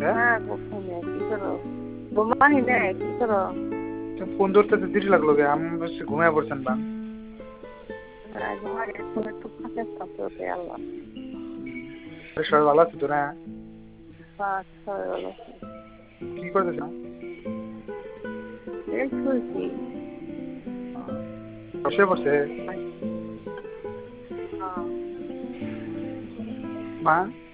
হ্যাঁ ঘুমিয়ে কি করো ঘুমাই না কি করো ফোন ধরতে তো দেরি লাগলো গে আমি বলছি ঘুমিয়ে পড়ছেন বান ঘুমাই এখন একটু ফাঁকে থাকতে আল্লাহ সবাই ভালো আছে তো না বাস হয়ে গেল কি করতেছ এই শুয়েছি বসে পড়ছে মা